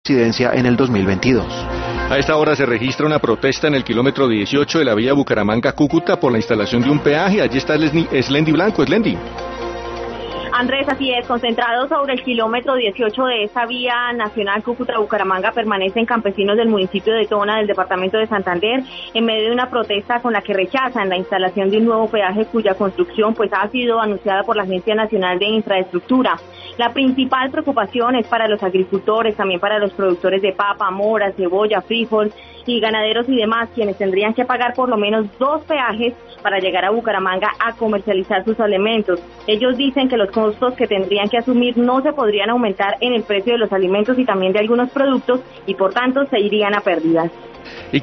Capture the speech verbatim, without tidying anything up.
incidencia en el dos mil veintidós. A esta hora se registra una protesta en el kilómetro dieciocho de la vía Bucaramanga-Cúcuta por la instalación de un peaje. Allí está Slendy Blanco. Slendy. Andrés, así es, concentrados sobre el kilómetro dieciocho de esta vía nacional Cúcuta-Bucaramanga permanecen campesinos del municipio de Tona, del departamento de Santander, en medio de una protesta con la que rechazan la instalación de un nuevo peaje cuya construcción pues ha sido anunciada por la Agencia Nacional de Infraestructura. La principal preocupación es para los agricultores, también para los productores de papa, mora, cebolla, frijol y ganaderos y demás, quienes tendrían que pagar por lo menos dos peajes para llegar a Bucaramanga a comercializar sus alimentos. Ellos dicen que los costos que tendrían que asumir no se podrían aumentar en el precio de los alimentos y también de algunos productos y por tanto se irían a pérdidas.